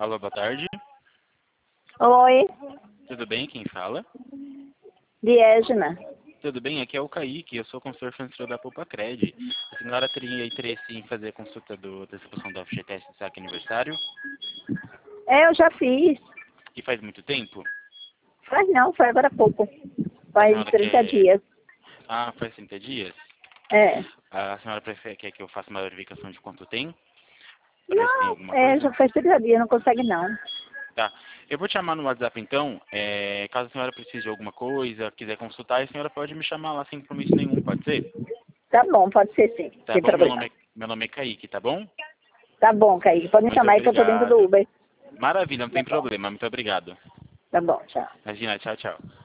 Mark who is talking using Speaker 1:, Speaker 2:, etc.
Speaker 1: Alô, boa tarde.
Speaker 2: Oi,
Speaker 1: Tudo bem? Quem fala?
Speaker 2: Diégena.
Speaker 1: Tudo bem? Aqui é o Kaique, eu sou consultor financeiro da Poupa-Cred. A senhora teria interesse em fazer a consulta da distribuição do FGTS do saque aniversário?
Speaker 2: Eu já fiz.
Speaker 1: E faz muito tempo?
Speaker 2: Faz não, foi agora há pouco.
Speaker 1: A
Speaker 2: Faz
Speaker 1: senhora
Speaker 2: 30
Speaker 1: quer...
Speaker 2: dias.
Speaker 1: Ah, faz 30 dias?
Speaker 2: É.
Speaker 1: A senhora quer que eu faça uma verificação de quanto tem? Pra ver se tem
Speaker 2: Não,
Speaker 1: alguma coisa?
Speaker 2: já faz 30 dias, não consegue não.
Speaker 1: Tá. Eu vou te chamar no WhatsApp então. Caso a senhora precise de alguma coisa, quiser consultar, a senhora pode me chamar lá sem compromisso nenhum, pode ser?
Speaker 2: Tá bom, pode ser sim,
Speaker 1: Tá
Speaker 2: sem
Speaker 1: bom?
Speaker 2: problema.
Speaker 1: Meu nome é Kaique, tá bom?
Speaker 2: Tá bom, Kaique, pode me
Speaker 1: Muito
Speaker 2: chamar aí que eu tô dentro do
Speaker 1: obrigado.
Speaker 2: Uber.
Speaker 1: Maravilha, não
Speaker 2: Tá
Speaker 1: tem
Speaker 2: bom,
Speaker 1: problema. Muito obrigado.
Speaker 2: tá bom, tchau.
Speaker 1: Imagina, tchau, tchau.